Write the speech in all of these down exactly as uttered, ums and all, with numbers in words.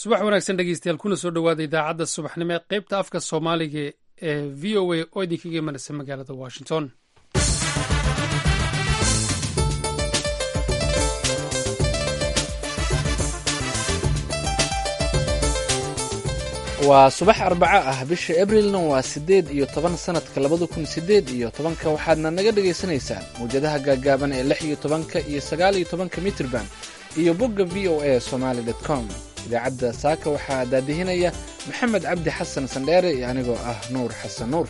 subax wanaagsan dhegeystayaal kuna soo dhowaada idaacadda subaxnimo ee qaybta afka soomaaliga ee v o a oo idinkaga imanaysa magaalada washington. waa subax arbaco ah bisha abrilna waa siddeed iyo toban sanadka labada kun siddeed iyo tobanka waxaadna naga dhagaysanaysaan mawjadaha gaagaaban ee lix iyo tobanka iyo sagaal iyo tobanka mitrban iyo bogga v o a somaali dot com. idaacadda saaka waxaa daadihinaya maxamed cabdi xasan sandheere iyo anigoo ah nuur xasan nuur.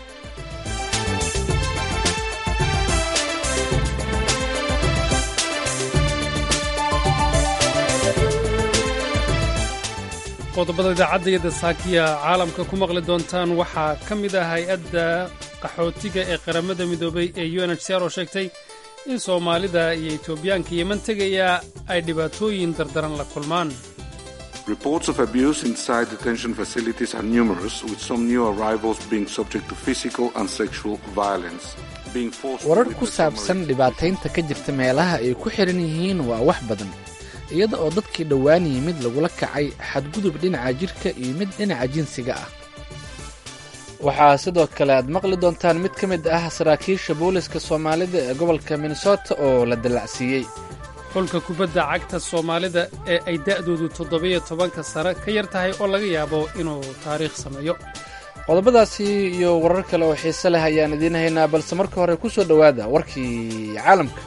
qodobada idaacadda iyo dasaakiya caalamka ku maqli doontaan waxaa ka mid ah hay-adda qaxootiga ee qaramada midoobay ee u n h c r oo sheegtay in soomaalida iyo etoobiyaanka yeman tegaya ay dhibaatooyin dardaran la kulmaan. Reports of abuse inside detention facilities are numerous, with some new arrivals being subject to physical and sexual violence. warar ku saabsan dhibaataynta ka jirta meelaha ay ku xihan yihiin waa wax badan, iyada oo dadkii dhowaan yimid lagula kacay xadgudub dhinaca jidhka iyo mid dhinaca jinsiga ah. waxaa sidoo kale aad maqli doontaan mid ka mid ah saraakiisha booliska soomaalida ee gobolka minnesota oo la dallacsiiyey. xulka kubadda cagta soomaalida ee ay da'doodu toddobiyo tobanka sare ka yar tahay oo laga yaabo inuu taariikh sameeyo. qodobadaasi iyo warar kale oo xiise leh ayaan idiin haynaa, balse marka hore ku soo dhowaada warkii caalamka.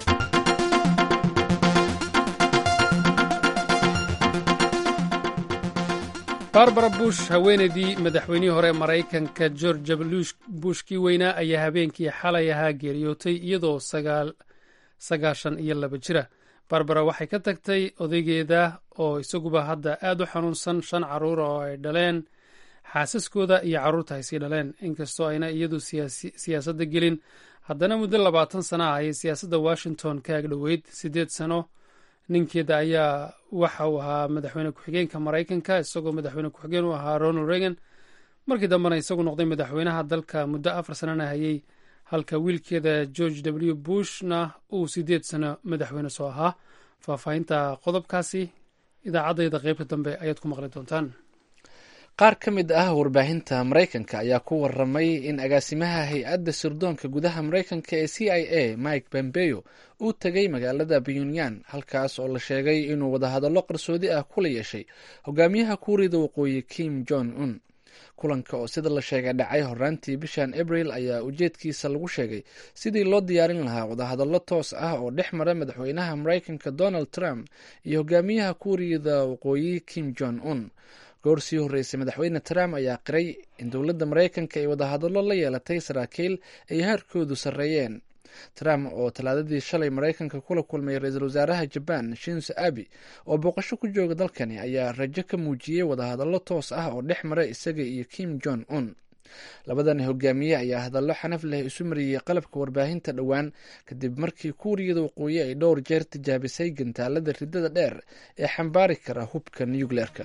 barbara bush haweenaydii madaxweynihii hore maraykanka george bushkii weynaa ayaa habeenkii xalay ahaa geeriyootay iyadoo sagaashan iyo laba jira. barbara waxay ka tagtay odaygeeda oo isaguba hadda aad u xanuunsan, shan carruur oo ay dhaleen, xaasaskooda iyo carruurta ay sii dhaleen. inkastoo ayna iyadu siyaasadda gelin, haddana muddo labaatan sana ah ayay siyaasadda washington ka agdhoweyd. siddeed sano ninkeeda ayaa waxa uu ahaa madaxweyne ku-xigeenka maraykanka, isagoo madaxweyne ku-xigeen u ahaa ronald reagan. markii dambena isagu noqday madaxweynaha dalka muddo afar sanana hayay, halka wiilkeeda george w bushna uu siddeed sano madaxweyne soo ahaa. faahfaahinta qodobkaasi idaacaddayda qaybta dambe ayaad ku maqli doontaan. qaar ka mid ah warbaahinta maraykanka ayaa ku waramay in agaasimaha hay-adda sirdoonka gudaha maraykanka ee c i a mike pompeo uu tegay magaalada pyongyang, halkaas oo la sheegay inuu wadahadallo qarsoodi ah kula yeeshay hogaamiyaha kuuriyada waqooyi kim jong un. kulanka oo sida la sheegay dhacay horaantii bishan abril ayaa ujeedkiisa lagu sheegay sidii loo diyaarin lahaa wadahadallo toos ah oo dhex mara madaxweynaha maraykanka donald trump iyo hogaamiyaha kuuriyada waqooyi kim jong un. goor sii horreysay madaxweyne trump ayaa qiray in dowladda maraykanka ay wadahadallo la yeelatay saraakiil ay heerkoodu sarreeyeen. trump oo talaadadii shalay maraykanka kula kulmay ra-iisul wasaaraha jabaan shinzo abe oo booqasho ku jooga dalkani ayaa rajo ka muujiyey wadahadallo toos ah oo dhex mara isaga iyo kim jong un. labadan hogaamiye ayaa hadallo xanaf leh isu mariyey qalabka warbaahinta dhowaan kadib markii kuuriyada waqooyi ay dhowr jeer tijaabisay gantaalada ridada dheer ee xambaari kara hubka nucleerka.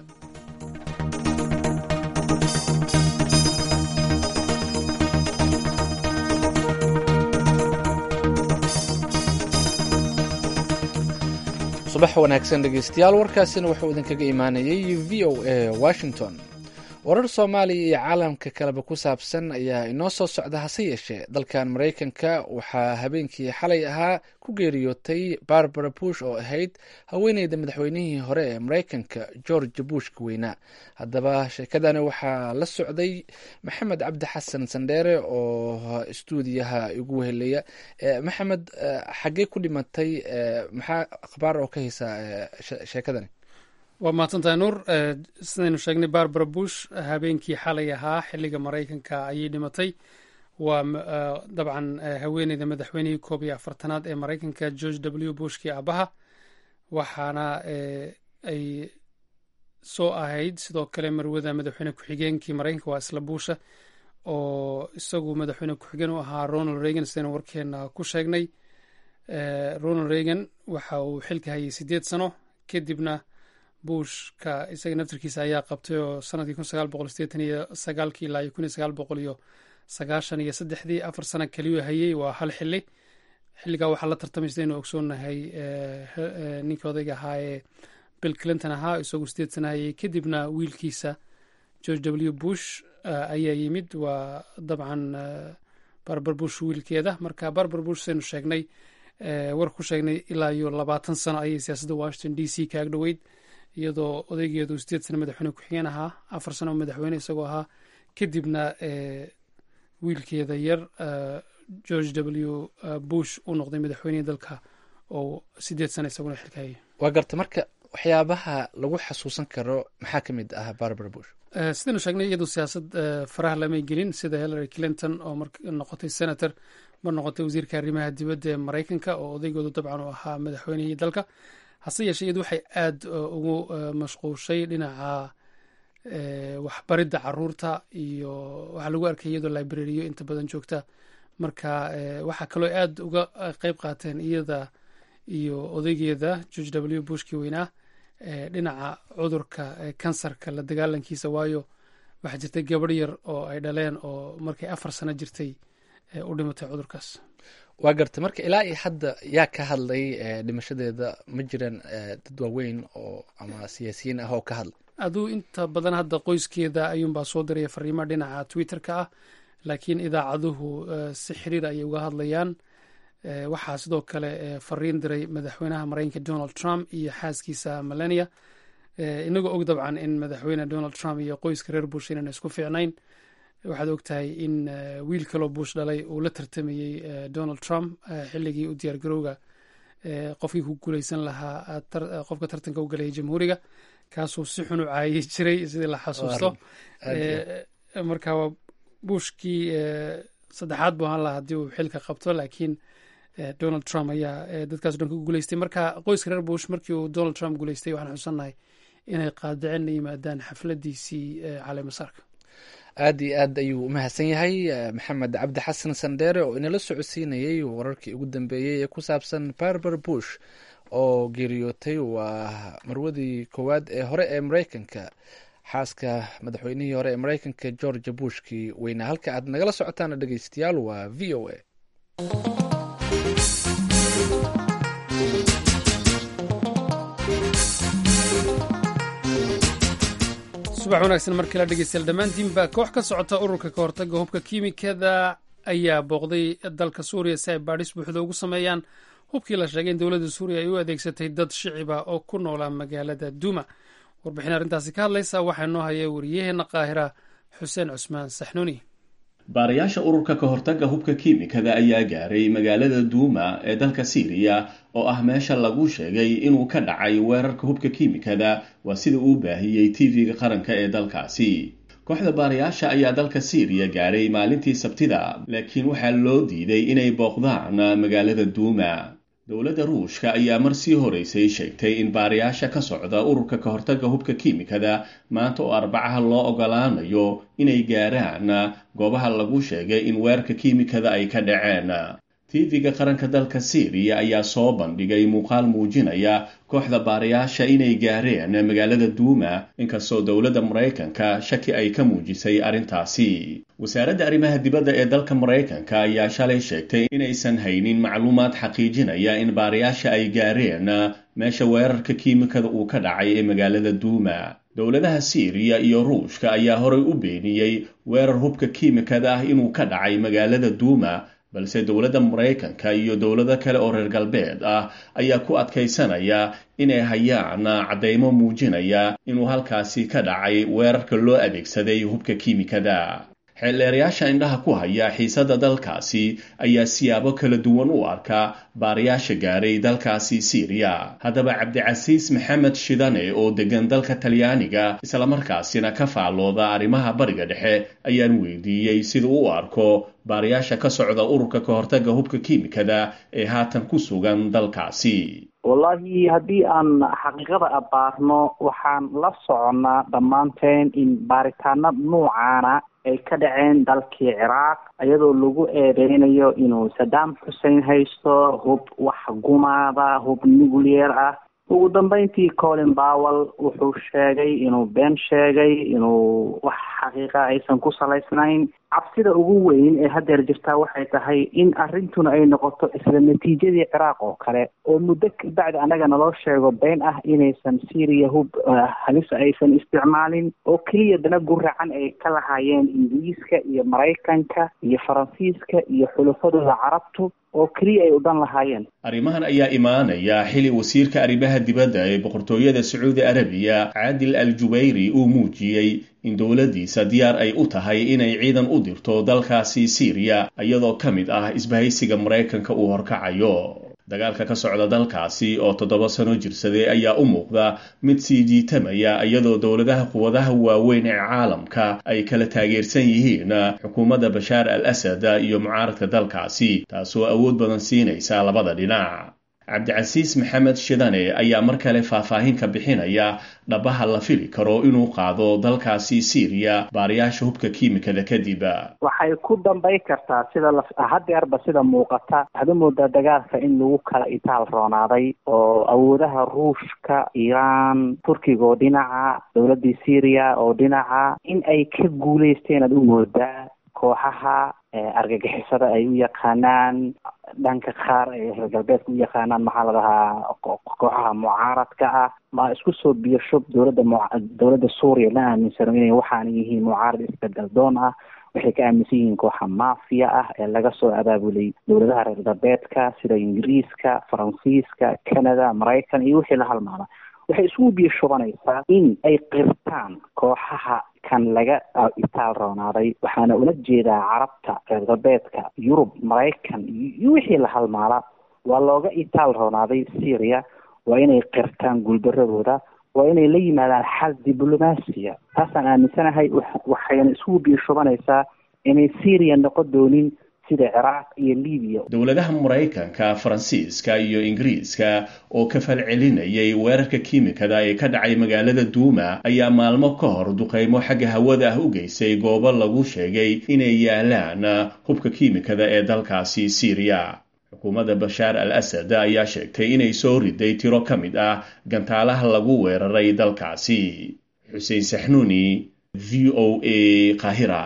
subax wanaagsan dhegeystayaal, warkaasina wuxuu idinkaga imaanayay v o a washington. warar soomaaliya iyo caalamka kaleba ku saabsan ayaa inoo soo socda, hase yeeshee dalkan maraykanka waxaa habeenkii xalay ahaa ku geeriyootay barbara bush oo ahayd haweeneyda madaxweynihii hore ee maraykanka george bushka weynaa. haddaba sheekadani waxaa la socday maxamed cabdi xasan sandheere oo istuudiyaha igu helaya. maxamed, xaggee ku dhimatay? maxaa akhbaar oo ka haysa sheekadani? waa mahadsantahay nuur. sidaynu sheegnay barbara bush habeenkii xalay ahaa xilliga maraykanka ayay dhimatay. waa dabcan haweeneyda madaxweynihii koob iyo afartanaad ee maraykanka george w bushkii aabaha, waxaana ay soo ahayd sidoo kale marwada madaxweyne ku-xigeenkii maraykanka waa isla buusha oo isagu madaxweyne ku-xigeen u ahaa ronald reagan. sidaynu warkeena ku sheegnay, ronald reagan waxa uu xilka hayay siddeed sano, kadibna bushka isaga naftarkiisa ayaa qabtay oo sanadkii kun sagaal boqol sideetan iyo sagaalkii ilaa iyo kun iyo sagaal boqol iyo sagaashan iyo saddexdii afar sano keliyu hayay. waa hal xili. xilligaa waxaa la tartamay sidaynu ogsoonahay ninkii odayga ahaa ee bill clinton ahaa isagoo sideed sana hayay kadibna wiilkiisa george w bush ayaa yimid waa dabcan barbar bush wiilkeeda marka barbar bush saynu sheegnay war ku sheegnay ilaa iyo labaatan sano ayay siyaasadda washington d c kaag dhoweyd iyadoo odaygeedu sideed sano madaxweyne ku-xigeen ahaa afar sano madaxweyne isagoo ahaa kadibna wiilkeeda yar george w bush uu noqday madaxweynihii dalka oo sideed sano isaguna xilka hayay waa garta marka waxyaabaha lagu xasuusan karo maxaa ka mid ah barbar bush sidaynu sheegnay iyadu siyaasad faraha lamay gelin sida hillary clinton oo mar noqotay senator mar noqotay wasiirka arrimaha dibadda ee maraykanka oo odaygoodu dabcan u ahaa madaxweynihii dalka hase yeeshee iyadu waxay aada ugu mashquushay dhinaca waxbaridda caruurta iyo waxaa lagu arkay iyadoo librariyo inta badan joogta marka waxaa kaloo aada uga qeyb qaateen iyada iyo odaygeeda george w bushkii weynaa dhinaca cudurka kansarka la dagaalankiisa waayo waxaa jirtay gabadh yar oo ay dhaleen oo markay afar sano jirtay u dhimatay cudurkaas waa garta marka ilaa iyo hadda yaa ka hadlay dhimashadeeda ma jiraan dad waaweyn oo ama siyaasiyiin ah oo ka hadlay aduu inta badan hadda qoyskeeda ayuunbaa soo diraya fariimo dhinaca twitter-ka ah laakiin idaacaduhu si xiriir ayay uga hadlayaan waxaa sidoo kale fariin diray madaxweynaha maraykanka donald trump iyo xaaskiisa melania inagoo og dabcan in madaxweyne donald trump iyo qoyska reer bush inaan isku fiicnayn waxaad ogtahay in wiil kaloo bush dhalay uu la tartamayey donald trump xilligii u diyaar garowga qofkii ku guuleysan lahaa qofka tartanka u galaya jamhuuriga kaasuu si xun u caayi jiray sidii la xasuusto marka waa bushkii saddexaad buu ahaan lahaa haddii uu xilka qabto laakiin donald trump ayaa dadkaas o dhan ku guuleystay marka qoyska reer bush markii uu donald trump guuleystay waxaan xusannahay inay qaadicin la yimaadaan xafladiisii caleemasaarka aada iyo aad ayuu umahadsan yahay maxamed cabdi xasan sandheere oo inala socodsiinayay wararkii ugu dambeeyey ee ku saabsan barbar bush oo geeriyootay waa marwadii koowaad ee hore ee maraykanka xaaska madaxweynihii hore ee maraykanka george bushkii weynaa halka aad nagala socotaan dhegeystayaal waa v o a subax wanaagsan markii la dhegeystayaal dhammaantiinba koox ka socota ururka ka hortagga hubka kiimikada ayaa booqday dalka suuriya si ay baadhis buuxda ugu sameeyaan hubkii la sheegay in dowladda suuriya ay u adeegsatay dad shiciba oo ku noolaa magaalada duuma warbixin arrintaasi ka hadlaysa waxaa noo haya wariyaheena qaahira xuseen cusmaan saxnuuni baarayaasha ururka ka hortagga hubka kiimikada ayaa gaaray magaalada duuma ee dalka siiriya oo ah meesha lagu sheegay inuu ka dhacay weerarka hubka kiimikada waa sida uu baahiyey tv-ga qaranka ee dalkaasi kooxda baarayaasha ayaa dalka siiriya gaaray maalintii sabtida laakiin waxaa loo diiday inay booqdaan magaalada duuma dowladda ruushka ayaa mar sii horeysay sheegtay in baarayaasha ka socda ururka ka hortagga hubka kiimikada maanta oo arbacaha loo ogolaanayo inay gaaraan goobaha lagu sheegay in weerarka kiimikada ay ka dhaceen tv-ga qaranka dalka siiriya ayaa soo bandhigay muuqaal muujinaya kooxda baarayaasha inay gaareen magaalada duuma inkastoo dowladda maraykanka shaki ay ka muujisay arrintaasi wasaaradda arrimaha dibadda ee dalka maraykanka ayaa shalay sheegtay inaysan haynin macluumaad xaqiijinaya in baarayaasha ay gaareen meesha weerarka kiimikada uu ka dhacay ee magaalada duuma dowladaha siiriya iyo ruushka ayaa horay u beeniyey weerar hubka kiimikada ah inuu ka dhacay magaalada duuma balse dowladda maraykanka iyo dowlado kale oo reer galbeed ah ayaa ku adkaysanaya inay hayaan caddaymo muujinaya inuu halkaasi ka dhacay weerarka loo adeegsaday hubka kiimikada xeelleerayaasha indhaha ku haya xiisadda dalkaasi ayaa siyaabo kala duwan u arka baarayaasha gaaray dalkaasi siiriya haddaba cabdicasiis maxamed shidane oo degan dalka talyaaniga islamarkaasina ka faallooda arrimaha bariga dhexe ayaan weydiiyey sida u arko baarayaasha ka socda ururka ka hortagga hubka kiimikada ee haatan ku sugan dalkaasi wallahi haddii aan xaqiiqada abaarno waxaan la soconnaa dhammaanteen in baaritaano nuucaana ay ka dhaceen dalkii ciraaq iyadoo lagu eedeynayo inuu saddam xussein haysto hub wax gumaada hub nuclear ah ugu dambeyntii colin powell wuxuu sheegay inuu been sheegay inuu wax xaqiiqa aysan ku salaysnayn cabsida ugu weyn ee haddeer jirtaa waxay tahay in arrintuna ay noqoto isla natiijadii ciraaq oo kale oo muddo kabacdi annaga naloo sheego been ah inaysan syria hub halisa aysan isticmaalin oo keliya dana guracan ay ka lahaayeen ingiriiska iyo maraykanka iyo faransiiska iyo xulafadooda carabtu oo keliya ay u dhan lahaayeen. arrimahan ayaa imaanaya xili wasiirka arrimaha dibadda ee boqortooyada sacuudi arabiya caadil al-jubayri uu muujiyey in dowladdiisa diyaar ay u tahay inay ciidan u dirto dalkaasi Syria iyadoo ka mid ah isbahaysiga Maraykanka uu horkacayo. dagaalka ka socda dalkaasi oo toddoba sano jirsaday ayaa u muuqda mid sii jiitamaya iyadoo dowladaha quwadaha waaweyn ee caalamka ay kala taageersan yihiin xukuumadda Bashaar al-Assad iyo mucaaradka dalkaasi taasoo awood badan siinaysa labada dhinac. cabdicasiis maxamed shidane ayaa mar kale faahfaahin ka bixinaya dhabaha la fili karo inuu qaado dalkaasi Syria baariyaasha hubka kiimikada kadib. waxay ku dambay kartaa sida haddeerba sida muuqata waxaad moodaa dagaalka in lagu kala itaal roonaaday oo awoodaha ruushka, iiraan, turkiga oo dhinaca, dowladii Syria oo dhinaca in ay ka guuleysteen aad u moodaa kooxaha argagixisada ay u yaqaanaan dhanka qaar ee reer galbeedka u yaqaanaan maxaa la dhahaa kooxaha mucaaradka ah ma isku soo biyashub dowladda dowladda Suuriya la aaminsano inay waxaan yihiin mucaarad isbedel doon ah waxay ka aaminsan yihiin kooxa maafiya ah ee laga soo abaabulay dowladaha reer galbeedka sida Ingiriiska, Faransiiska, Canada, Maraykan iyo wixii la halmaala. waxay isugu biyashubanaysaa in ay qirtaan kooxaha kan laga itaal roonaaday waxaana ula jeedaa carabta, reer galbeedka, Yurub, Maraykan iyo wixii la halmaala waa looga itaal roonaaday Syria waa inay qirtaan guuldaradooda waa inay la yimaadaan xal diblomaasiya. taasaan aaminsanahay waxayna isugu biyashubanaysaa inay Syria noqon doonin sida Ciraaq iyo Liibiya. dowladaha Maraykanka, Faransiiska iyo Ingiriiska oo ka falcelinayay weerarka kiimikada ee ka dhacay magaalada Duuma ayaa maalmo ka hor duqeymo xagga hawada ah u geysay goobo lagu sheegay inay yaalaan hubka kiimikada ee dalkaasi Syria. xukuumadda Bashaar al-Assad ayaa sheegtay inay soo riday tiro ka mid ah gantaalaha lagu weeraray dalkaasi. Xuseen Saxnuuni, V O A, Qaahira.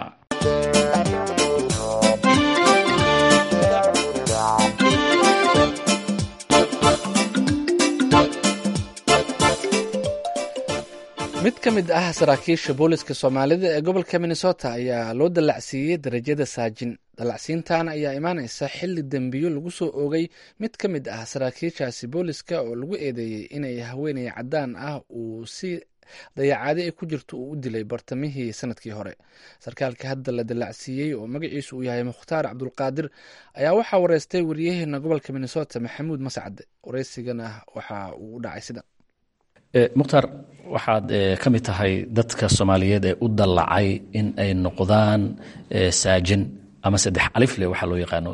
mid ka mid ah saraakiisha booliska Soomaalida ee gobolka Minnesota ayaa loo dalacsiiyey darajada saajin. dalacsiintan ayaa imaanaysa xilli dambiyo lagu soo oogay mid ka mid ah saraakiishaasi booliska oo lagu eedeeyey inay haweeney cadaan ah uu si dayacaade ay ku jirto uu u dilay bartamihii sanadkii hore. sarkaalka hadda la dalacsiiyey oo magaciisu uu yahay Mukhtaar Cabdulqaadir ayaa waxaa wareystay wariyaheena gobolka Minnesota Maxamuud Mascade. wareysigana waxa uu u dhacay sida mukhtaar waxaad ka mid tahay dadka Soomaaliyeed ee u dalacay in ay noqdaan saajin ama saddex alif leh waxa loo yaqaano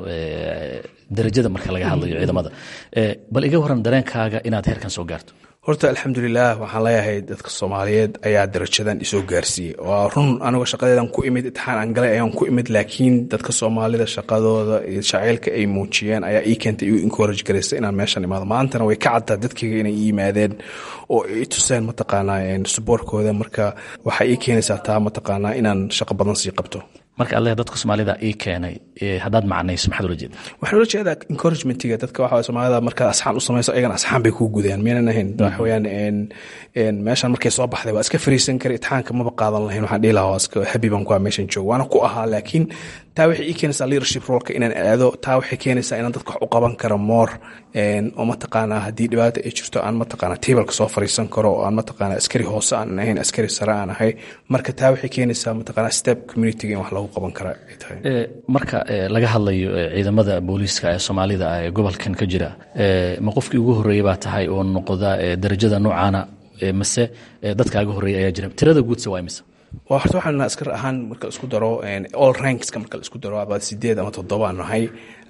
darajada marka laga hadlayo ciidamada. bal iga waran dareenkaaga inaad heerkan soo gaarto. horta alxamdulilah waxaan leeyahay dadka Soomaaliyeed ayaa darajadan isoo gaarsiiyey. waa run aniga shaqadeedan ku imid imtixaan aan galay ayaan ku imid laakiin dadka Soomaalida shaqadooda iyo jacaylka ay muujiyeen ayaa ii keentay igu encourage gareysay inaan meeshan imaado. maantana way ka caddaa dadkayga inay ii yimaadeen oo ay tuseen mataqaanaa supportkooda marka waxay ii keenaysaa taa mataqaanaa inaan shaqo badan sii qabto. marka alle dadka Soomaalida ii keenay hadaad macnayso maxaad ula jeedaa? waxaan ula jeedaa encouragement-iga dadka waxa Soomaalida marka asxaan u sameeyso ayagana asxaan bay ku gudayaan meena ahayn waxayaan een een meeshan markay soo baxday waa iska fariisan kari imtixaanka ma qaadan lahayn waxaan dhihi lahaa iska happy baan ku meeshan joog waana ku ahaa laakiin taa waxay ii keenaysaa leadership role-ka inaan aado taa waxay keenaysaa inaan dadka wax u qaban karo more een oo ma taqaanaa hadii dhibaato ay jirto aan ma taqaanaa table-ka soo fariisan karo oo aan ma taqaanaa askari hoose aan ahayn askari sare aan ahay marka taa waxay keenaysaa ma taqaanaa step community-ga in wax lagu qaban karo ay tahay. ee marka laga hadlayo ciidamada booliska ee Soomaalida ee gobolkan ka jira ee ma qofkii ugu horeeyay baa tahay oo noqda darajada noocaana mase dadkaaga horeeyay ayaa jira tirada guud waa imisa? waa horta waxaan askar ahaan marka isku daro all ranks marka isku daro waa sideed ama toddoba nahay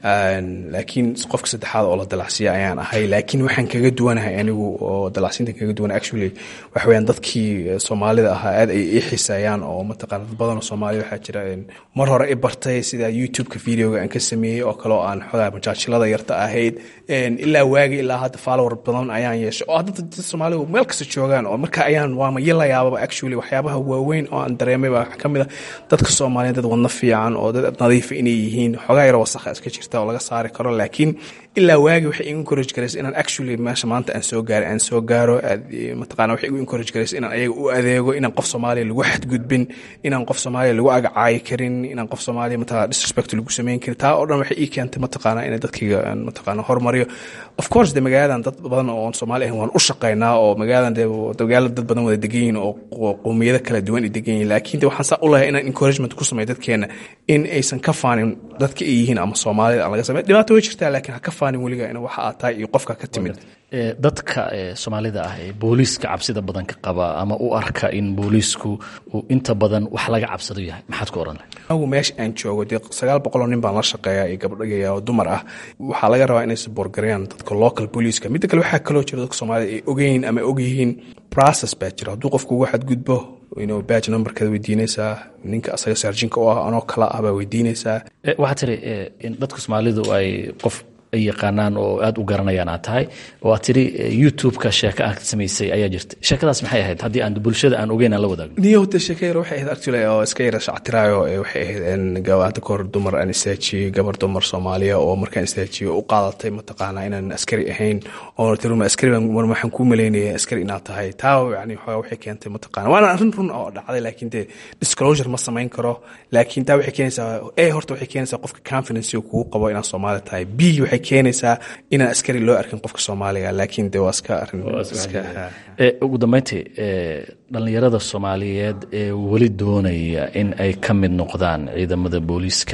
laakiin qofka saddexaad oo la dalacsiiya ayaan ahay laakiin waxaan kaga duwanahay anigu oo dalacsiinta kaga duwan actually waxa weeyaan dadkii soomaalida ahaa aad ay ii xiiseeyaan oo mataqaana dad badan oo Soomaali waxa jira mar hore i bartay sida YouTube-ka videoga aan ka sameeyay oo kale oo aan xogaa majaajilada yarta ahayd ilaa waagi ilaa hadda follower badan ayaan yeeshay oo hadda dad Soomaalidu meel kasta joogaan oo marka ayaan waa ma yelayaaba actually waxyaabaha waaweyn oo aan dareemay baa kamid ah dadka Soomaaliyeed dad wadna fiican oo dad nadiif inay yihiin xogaa yar wasakh iska jirta oo laga saari karo laakiin ilaa waagi waxay igu encourage gareysay inaan actually meesha maanta aan soo gaaro aan soo gaaro mataqaana waxay igu encourage gareysay inaan ayaga u adeego inaan qof Soomaali lagu xadgudbin inaan qof Soomaali lagu agacay karin inaan qof Soomaali mataqaana disrespect lagu sameyn karin taa oo dhan waxay ii keentay mataqaana in dadkayga mataqaana horumariyo of course de magaaladan dad badan oo Soomaali ah waan u shaqeynaa oo magaaladan de magaalada dad badan wada degan yihiin oo qowmiyada kala duwan degan yihiin laakiin de waxaan saa u leeyahay inaan encouragement ku sameeyo dadkeena in aysan ka faanin dadka ay yihiin ama Soomaalida aan laga sameeyo dhibaato way jirtaa laakiin ha ka faanin waliga in waxa aad tahay iyo qofka ka timid dadka Soomaalida ah ee booliiska cabsida badan ka qaba ama u arka in booliisku uu inta badan wax laga cabsado yahay maxaad ku oran lahayd anigu meesha aan joogo de sagaal boqol oo nin baan la shaqeeyaa iyo gabdhaha oo dumar ah waxa laga rabaa inay support gareeyaan dadka local police-ka mid kale waxa kale oo jira dadka Soomaalida ay ogeyn ama ogyihiin process baa jira hadduu qofku wax gudbo inuu badge number-kada weydiinaysaa ninka asaga sarjinka oo ah anoo kala ah baa weydiinaysaa waxa tiri in dadka Soomaalidu ay qof ay yaqaanaan oo aad u garanayaan aad tahay oo aad tiri YouTube-ka sheeko aad samaysay ayaa jirtay sheekadaas maxay ahayd haddii aan bulshada aan ogeyn aan la wadaagno niyowta sheekada waxay ahayd actually oo iska yara shactiraayo waxay ahayd in gawaanta kor dumar aan istaaji gabar dumar Soomaaliya oo markaan istaaji u qaadatay mataqaana inaan askari ahayn oo tiruma askari mar waxaan ku maleynayay askari inaad tahay taa yani waxay keentay mataqaana waana arrin run oo dhacday laakiin de disclosure ma samayn karo laakiin taa waxay keenaysaa ee horta waxay keenaysaa qofka confidence uu kugu qabo inaad Soomaali tahay b waxay keenaysaa inaan askari loo arkin qofka Soomaaliga laakiin de waa iska arrin iska ee ugu dambeyntii ee dhalinyarada Soomaaliyeed ee wali doonaya in ay ka mid noqdaan ciidamada booliiska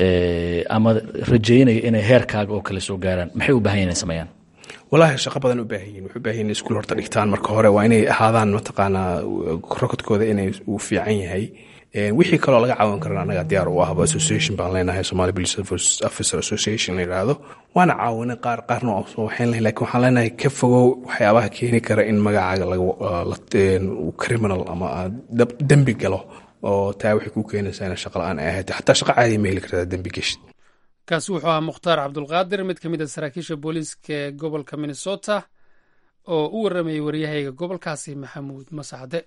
ee ama rajeynaya inay heerkaaga oo kale soo gaaraan maxay u baahan yihiin sameeyaan wallahi shaqo badan u baahan yihiin wuxuu baahan yahay iskuul horta dhigtaan marka hore waa inay ahaadaan mataqaana rekordkooda inay uu fiican yahay wixii kale oo laga caawin karana anaga diyaar u ah association baan leenahay Somali Police Officer Association la yiraahdo waana caawina qaar qaarna oo waxaan leenahay laakiin waxaan leenahay ka fogow waxyaabaha keeni kara in magacaaga laga criminal ama dambi galo oo taa waxay ku keenaysaa in shaqo la'aan ay ahayd xataa shaqo caadi ma heli kartaa dambi gashid kaasi wuxuu ahaa Mukhtaar Cabdulqaadir mid ka mid ah saraakiisha booliiska ee gobolka Minnesota oo u waramayay wariyahayga gobolkaasi Maxamuud Masacade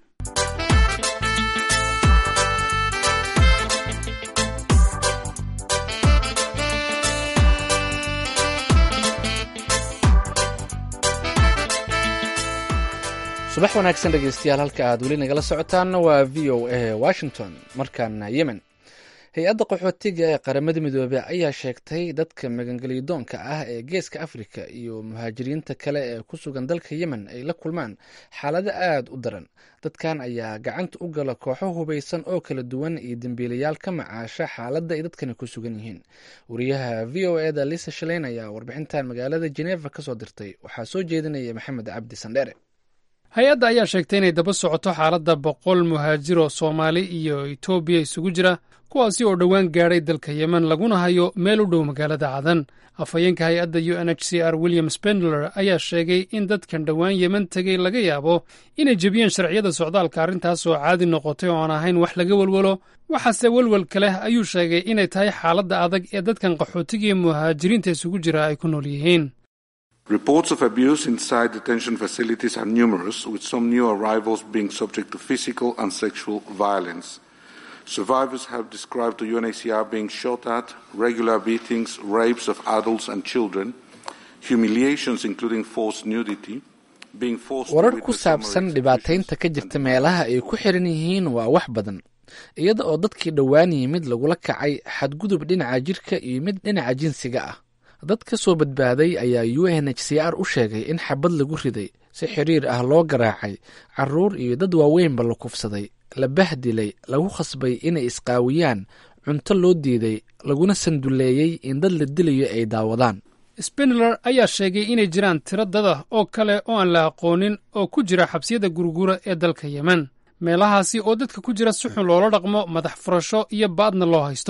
subax wanaagsan dhegeystayaal halka aad weli nagala socotaanna waa v o a Washington markaana Yemen hay-adda qaxootiga ee qaramada midoobay ayaa sheegtay dadka magangeliyadoonka ah ee geeska Afrika iyo muhaajiriinta kale ee ku sugan dalka Yemen ay la kulmaan xaalado aad u daran dadkan ayaa gacanta u gala kooxo hubeysan oo kala duwan iyo dambiilayaal ka macaasha xaaladda ay dadkani ku sugan yihiin wariyaha v o a da Lisa Shaleyn ayaa warbixintan magaalada Geneva ka soo dirtay waxaa soo jeedinaya Maxamed Cabdi Sandheere hay-adda ayaa sheegtay inay daba socoto xaaladda boqol muhaajir oo Soomaali iyo Itoobiya isugu jira kuwaasi oo dhowaan gaadhay dalka Yemen laguna hayo meel u dhow magaalada Cadan afhayeenka hay-adda U N H C R William Spindler ayaa sheegay in dadkan dhowaan Yemen tegay laga yaabo inay jebiyeen sharciyada socdaalka arrintaas oo caadi noqotay oo aan ahayn wax laga walwalo waxaase walwalka leh ayuu sheegay inay tahay xaaladda adag ee dadkan qaxootiga iyo muhaajiriinta isugu jira ay ku nool yihiin Reports of abuse inside detention facilities are numerous, with some new arrivals being subject to physical and sexual violence. Survivors have described to U N H C R being shot at, regular beatings, rapes of adults and children, humiliations including forced nudity, being forced to warar ku saabsan dhibaataynta ka jirta meelaha ay ku xiran yihiin waa wax badan iyada oo dadkii dhowaan yimid lagula kacay xadgudub dhinaca jirka iyo mid dhinaca jinsiga ah dad ka soo badbaaday ayaa U N H C R u sheegay in xabad lagu riday si xiriir ah loo garaacay caruur iyo dad waaweynba la kufsaday la bahdilay lagu khasbay inay isqaawiyaan cunto loo diiday laguna sanduleeyay in dad la dilayo ay daawadaan Spindler ayaa sheegay inay jiraan tiro dad ah oo kale oo aan la aqoonin oo ku jira xabsiyada gurgura ee dalka Yemen meelahaasi oo dadka ku jira si xun loola dhaqmo madax furasho iyo baadna loo haysto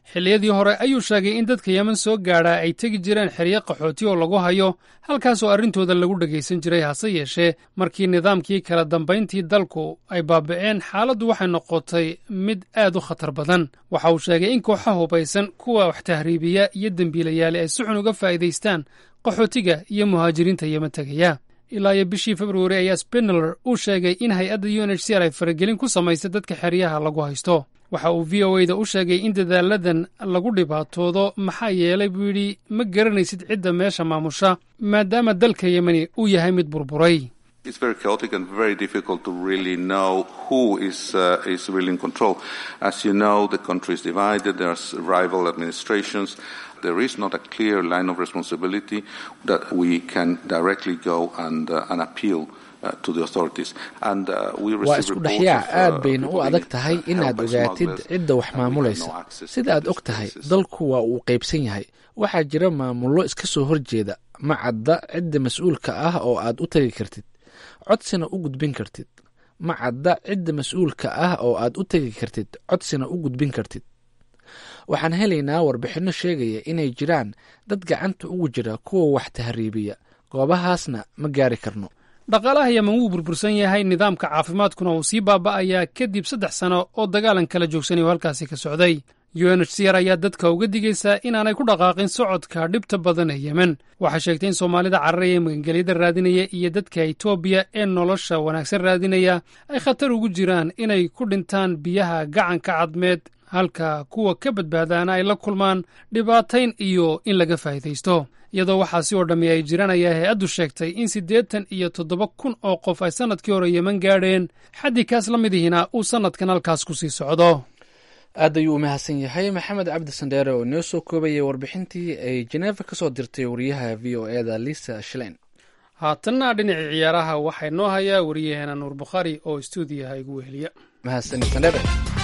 xilliyadii hore ayuu sheegay in dadka yemen soo gaadhaa ay tegi jireen xeryo qaxooti oo lagu hayo halkaasoo arrintooda lagu dhegaysan jiray hase yeeshee markii nidaamkii kala dambayntii dalku ay baaba'een xaaladdu waxay noqotay mid aad u khatar badan waxa uu sheegay in kooxa hubaysan kuwa wax tahriibiya iyo dembiilayaali ay si xun uga faa'iidaystaan qaxootiga iyo muhaajiriinta yemen tegaya ilaa iyo bishii februari ayaa spindler uu sheegay in hay-adda u n h c r ay faragelin ku samaysay dadka xeryaha lagu haysto waxa uu v o a da u sheegay in dadaaladan lagu dhibaatoodo maxaa yeelay buu yidhi ma garanaysid cidda meesha maamusha maadaama dalka yemeni uu yahay mid burburay It's very chaotic and very difficult to really know who is uh, is really in control. As you know, the country is divided. There's rival administrations. There is not a clear line of responsibility that we can directly go and uh, and appeal uh, to the authorities. And uh, we receive waa isku dhexyaac aad bayna u adag tahay inaad ogaatid cidda wax maamulaysa sida aad og tahay dalku waa uu qaybsan yahay waxaa jira maamullo iska soo horjeeda ma cadda cidda mas-uulka ah oo aad u tagi kartid codsina u gudbin kartid ma cadda cidda mas-uulka ah oo aad u tegi kartid codsina u gudbin kartid waxaan helaynaa warbixinno sheegaya inay jiraan dad gacanta ugu jira kuwa wax tahriibiya goobahaasna ma gaari karno dhaqaalaha yemen wuu burbursan yahay nidaamka caafimaadkuna uu sii baaba'ayaa kadib saddex sano oo dagaalan kala joogsanay oo halkaasi ka socday u n h c r ayaa dadka uga digaysaa inaanay ku dhaqaaqin socodka dhibta badan ee yemen waxay sheegtay in soomaalida cararaya ee magangelyada raadinaya iyo dadka etoobiya ee nolosha wanaagsan raadinaya ay khatar ugu jiraan inay ku dhintaan biyaha gacanka cadmeed halka kuwa ka badbaadaana ay la kulmaan dhibaatayn iyo in laga faa'iidaysto iyadoo waxaasi oo dhammi ay jiraan ayaa hay-addu sheegtay in siddeetan iyo toddoba kun oo qof ay sannadkii hore yemen gaadheen xaddii kaas la midihina uu sannadkan halkaas ku sii socdo aad ayuu u mahadsan yahay maxamed cabdi sandheere oo inoo soo koobayay warbixintii ay jeneefa ka soo dirtay wariyaha v o e da lisa shlein haatanna dhinacii ciyaaraha waxaa inoo hayaa wariyaheena nuur bukhaari oo istuudiyaha igu weheliya mahadsan sandheere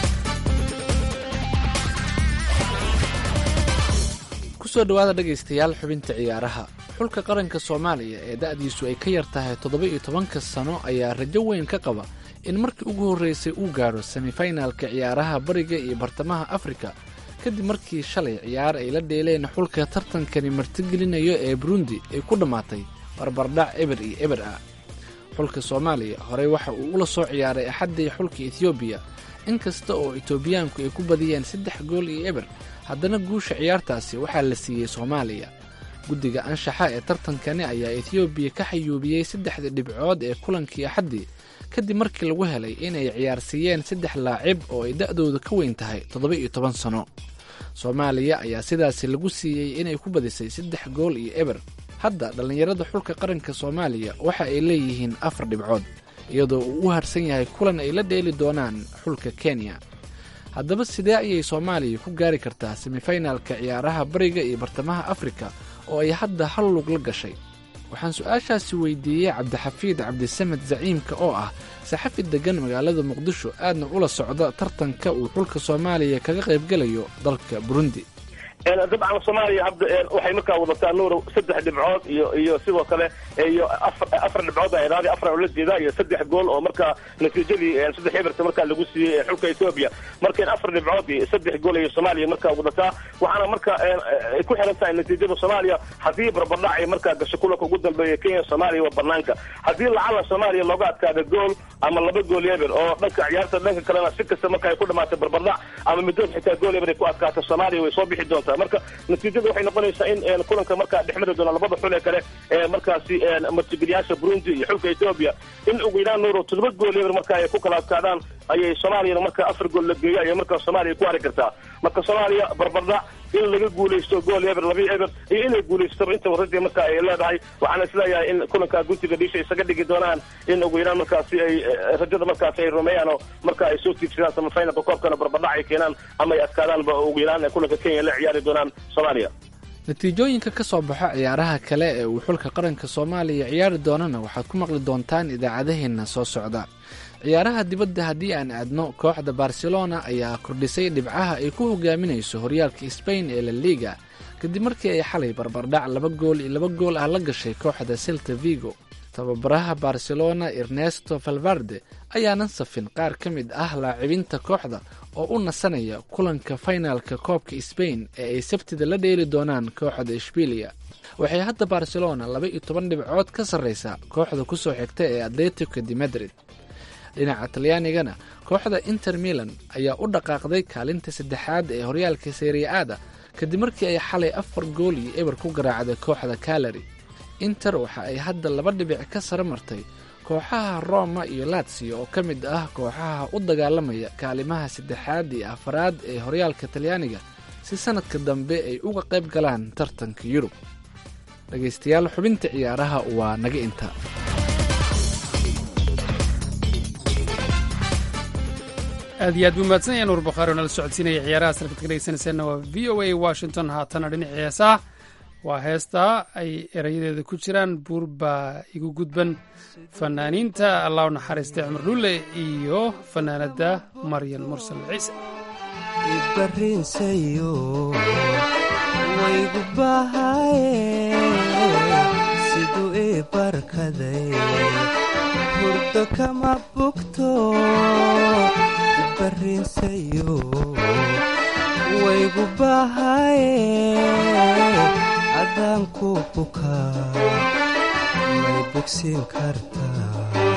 kusoo dhawaada dhegaystayaal xubinta ciyaaraha xulka qaranka soomaaliya ee da'diisu ay ka yar tahay toddoba iyo tobanka sano ayaa rajo weyn ka qaba in markii ugu horreysay uu gaadho semifinalka ciyaaraha bariga iyo bartamaha afrika kadib markii shalay ciyaar ay la dheeleen xulka tartankani martigelinayo ee burundi ay ku dhammaatay barbardhac eber iyo eber ah xulka soomaaliya horey waxa uu ula soo ciyaaray axaddii xulka etoobiya inkasta oo etoobiyaanku ay ku badiyeen saddex gool iyo eber haddana guusha ciyaartaasi waxaa la siiyey soomaaliya guddiga anshaxa ee tartankani ayaa etoobiya ka xayuubiyey saddexda dhibcood ee kulankii axaddii kadib markii lagu helay inay ciyaarsiiyeen saddex laacib oo ay da'dooda ka weyn tahay toddoba iyo toban sano soomaaliya ayaa sidaasi lagu siiyey inay ku badisay saddex gool iyo eber hadda dhallinyarada xulka qaranka soomaaliya waxa ay leeyihiin afar dhibcood iyadoo uu u harsan yahay kulan ay la dheeli doonaan xulka kenya haddaba sidee ayay soomaaliya ku gaari kartaa semifinalka ciyaaraha bariga iyo bartamaha afrika oo ay hadda hal lug la gashay waxaan su-aashaasi weydiiyey cabdixafiid cabdisamed zaciimka oo ah saxafi deggan magaalada muqdisho aadna ula socda tartanka uu xulka soomaaliya kaga qaybgelayo dalka burundi dabcan soomaaliya hadda waxay markaa wadataa nuur saddex dhibcood iyo iyo sidoo kale iyo afar afar dhibcood ay raadi afar oo la jeeda iyo saddex gool oo markaa natiijadii saddex eberta markaa lagu siiyey xulka Ethiopia markii afar dhibcood iyo saddex gool ay Soomaaliya markaa wadataa waxaana markaa ay ku xiran tahay natiijada Soomaaliya hadii barbardhac ay markaa gasho kulanka ugu dambeeya Kenya Soomaaliya waa banaanka hadii lacala Soomaaliya looga adkaado gool ama laba gool eber oo dhanka ciyaarta dhanka kalena si kasta markaa ay ku dhamaato barbardhac ama midoo xitaa gool eber ay ku adkaato Soomaaliya way soo bixi doontaa marka natiijadu waxay noqonaysaa in kulanka markaa dhexmari doona labada xul ee kale ee markaasi martigeliyaasha Burundi iyo xulka Ethiopia in ugu yaraan nuuro toddoba gool eber markaa ay ku kala adkaadaan ayay Soomaaliya markaa afar gool la geeyay ayay markaa Soomaaliya ku ari kartaa marka Soomaaliya barbardhac in laga guuleysto gool eber laba eber iyo inay guuleysto inta waradii markaa ay leedahay waxaana isleeyahay in kulanka guntiga dhiisha isaga dhigi doonaan in ugu yaraan markaasi ay rajada markaasi ay rumeeyaan oo markaa ay soo tiigsadaan semifinalka koobkana barbardhac ay keenaan ama ay adkaadaanba ugu yaraan kulanka Kenya la ciyaari doonaan Soomaaliya natiijooyinka ka soo baxo ciyaaraha kale ee uu xulka qaranka Soomaaliya ciyaari doonana waxaad ku maqli doontaan idaacadaheena soo socda ciyaaraha dibadda haddii aan aadno kooxda Barcelona ayaa kordhisay dhibcaha ay ku hogaaminayso horyaalka Spain ee La Liga kadib markii ay xalay barbardhac laba gool iyo laba gool ah la gashay kooxda Celta Vigo tababaraha Barcelona Ernesto Valverde ayaanan safin qaar ka mid ah laacibinta kooxda oo u nasanaya kulanka finalka koobka Spain ee ay sabtida la dheeli doonaan kooxda Ishbiiliya. waxay hadda Barcelona laba iyo toban dhibcood ka sarreysaa kooxda ku soo xigta ee Atletico de Madrid. dhinaca Talyaanigana kooxda Inter Milan ayaa u dhaqaaqday kaalinta saddexaad ee horyaalka Serie A kadib markii ay xalay afar gool iyo eber ku garaacday kooxda Cagliari. Inter waxa ay hadda laba dhibic ka sare martay kooxaha Roma iyo Lazio oo ka mid ah kooxaha u dagaalamaya kaalimaha saddexaad iyo afraad ee horyaalka Talyaaniga si sanadka dambe ay uga qayb galaan tartanka Yurub. dhageystayaal, xubinta ciyaaraha waa naga inta. aad iyo aad buu mahadsan yahay nuur bakhaari oo nala socodsiinaya ciyaaraha salkad ka dhegeysanaysaana waa v o a Washington. haatana dhinaca heesaha waa heestaa ay erayadeeda ku jiraan buur baa igu gudban fanaaniinta allah u naxariistay cumar dhulle iyo fanaanada maryan mursal ciise. ibarinsayo waygu bahaye siduu ii barkaday hurdo kama bugto ibarinsayo waygu bahaye adaan ku bukaa may bogsiin kartaa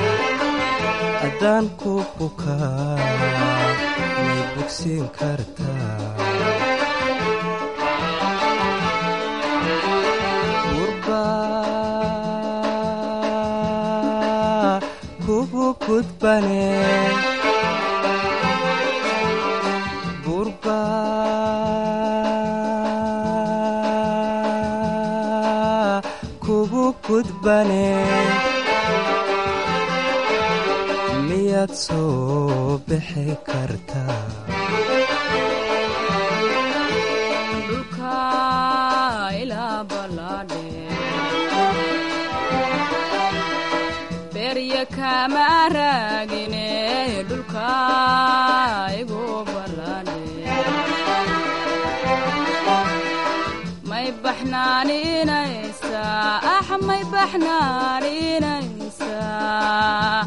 adaan ku bukaa may bogsiin kartaa gurbaa kugu gudbane miyaad soo bixi kartaa dhulka ilaa ballaadhe berya kama raagine dhulka igu ballaadhe may baxnaaninaysaa ah may baxnaaninaysaa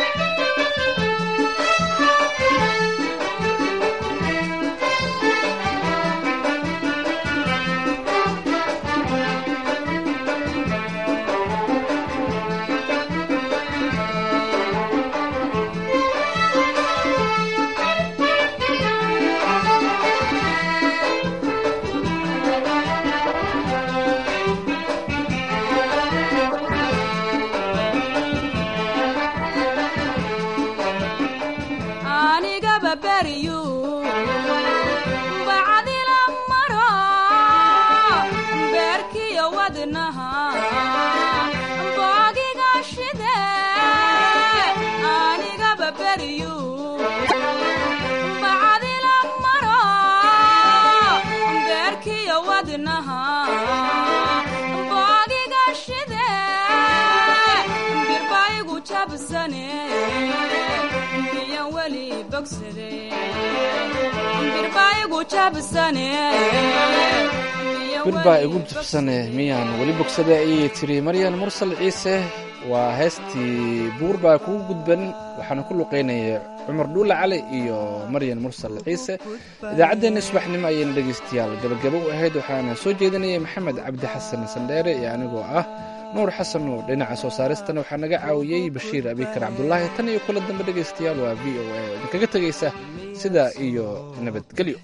birbaa igu jabsane miyaan weli bogsada ayay tiri maryan mursal ciise. waa heestii buur baa kugu gudban waxaana ku luqaynaya cumar dhuule cali iyo maryan mursal ciise. idaacaddeenna subaxnimo ayayna dhegaystayaal gabagabo u ahayd waxaana soo jeedinaya maxamed cabdi xasan sandheere iyo anigoo ah nuur xasan nuur. dhinaca soo saaristana waxaa naga caawiyey bashiir abikar cabdulaahi. tan iyo kula dambe dhegaystayaal waa v o a oo idinkaga tegaysa sidaa iyo nabadgelyo.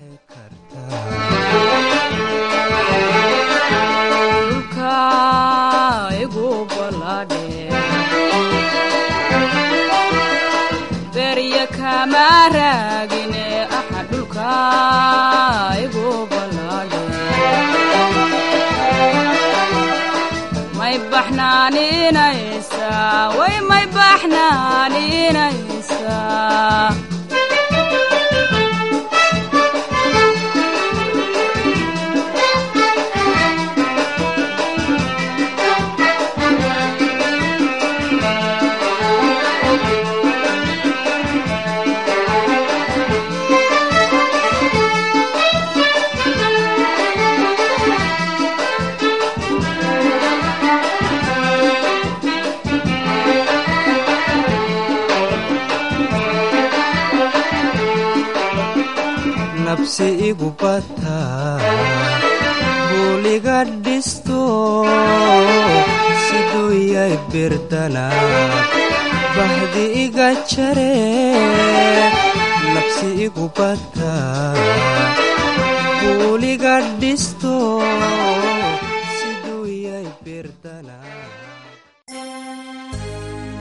dhulka igu ballaadhe berya kama raagine ah dhulka igu ballaadhe may baxnaaninaysaa way may baxnaaninaysaa nabsi igu bataa buuliga dhisto siduu yay birdana bahdi iga jare nabsi igu bataa buuliga dhisto